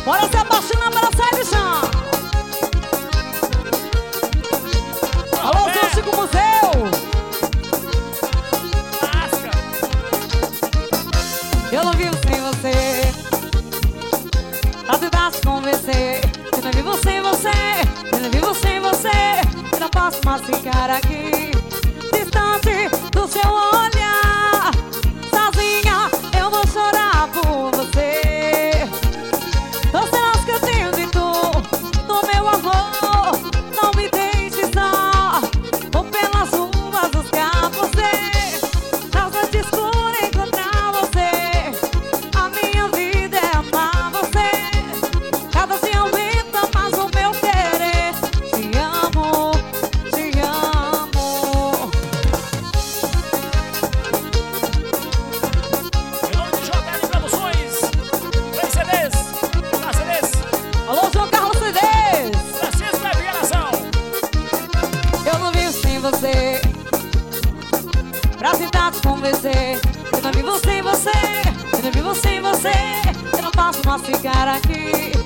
Bora se apaixonar para sair do chão. Alô, seu Chico Museu. Eu não vivo sem você. Pra tentar se convencer. Eu não vivo sem você. Eu não vivo sem você. Eu não posso mais ficar aqui, distante do seu olhar. Sozinha eu vou chorar por você. Você não esqueceu de tu, do meu amor. Não me deixe só. Vou pelas ruas buscar você. Nas noites escuras encontrar você. A minha vida é amar você. Cada dia aumenta mais o meu querer. Te amo, te amo. Em nome de JL Produções, 3 CDs, na CDs, Alô, João Carlos CDs. Francisco da Viaração. Eu não vivo sem você. Pra tentar te convencer. Eu não vivo sem você. Eu não vivo sem você. Eu não posso mais ficar aqui,